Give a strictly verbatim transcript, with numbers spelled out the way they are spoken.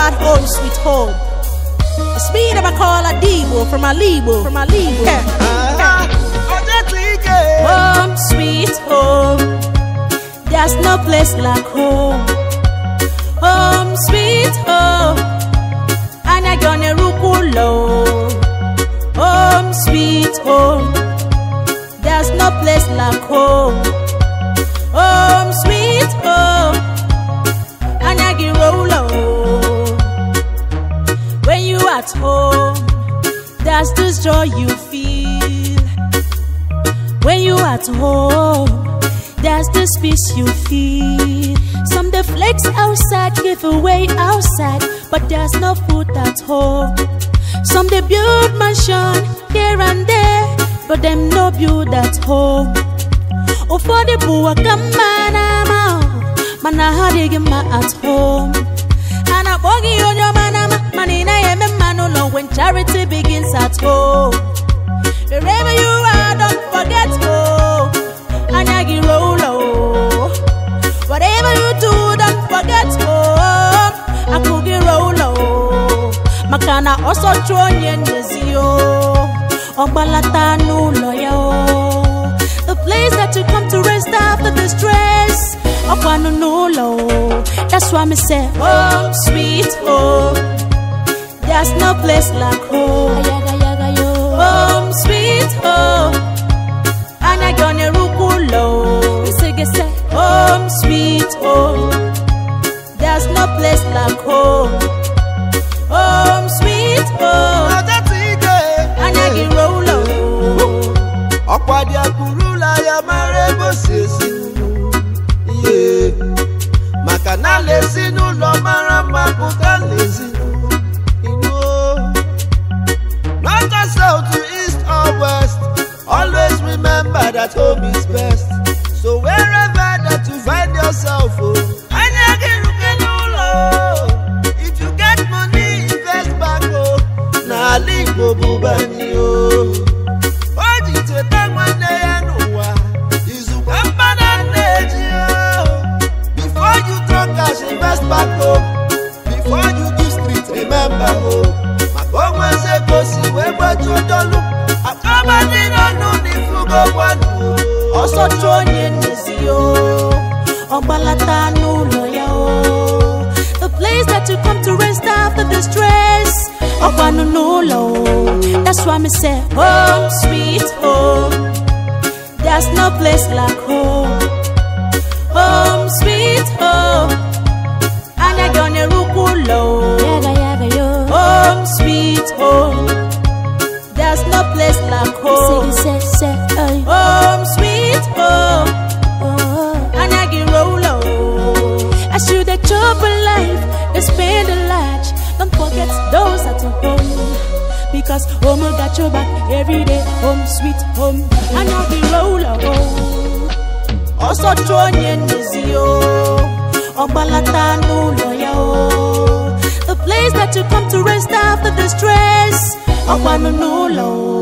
about home sweet home. It's me that I call a Debo from a Libo, from a Libo. Yeah. Uh-huh. Home sweet home, there's no place like home. Home sweet home, and I gonna rukulo. Home sweet home, there's no place like home. Home sweet home, and I get rolo. When you at home, that's this joy you feel. When you at home, that's the peace you feel. Some the flakes outside give away outside, but there's no food at home. Some they build mansion here and there, but them no build at home. Oh, for the poor come manama, mana hadigima at home. And a bogey on your manama, manina yeme manolo when charity begins at home. Wherever you are, don't forget home. Anyagi rolo. Whatever you do, don't forget home. Akugi rolo. Makana also tronye nezio. Obalata no loyo. The place that you come to rest after the stress. Okwano no lo. That's why me say home sweet home. There's no place like home. Home sweet home, and I gonna rukulo. We say, say, home sweet home. There's no place like home. Home sweet home, and I get rolo. Okwadia kurula ya marebo sisi. Yeah, makana lezi nulo marama kuka lezi. South to east or west, always remember that home is best. So wherever that you find yourself, oh, if you get money, invest back, oh, na libo bubani, oh. Hold it to take one day and no is before you throw cash, invest back, oh. Before you give street, remember, oh. Also tronye nezio. Obalata no loyo. The place that you come to rest after the stress. Okwano no lo. That's why me say home sweet home. There's no place like home. Home sweet home, and I gonna rukulo. Home sweet home, there's no place like home. Say, say, say, hey. Home sweet home, oh, and I get rolo. I should have chop a life, they spend a lot. Don't forget those at home, because home will got your back every day. Home sweet home, and I get rolo. Also tronye nezio, obalata no loyo. The place that you come to rest after the stress. Okwano no lo.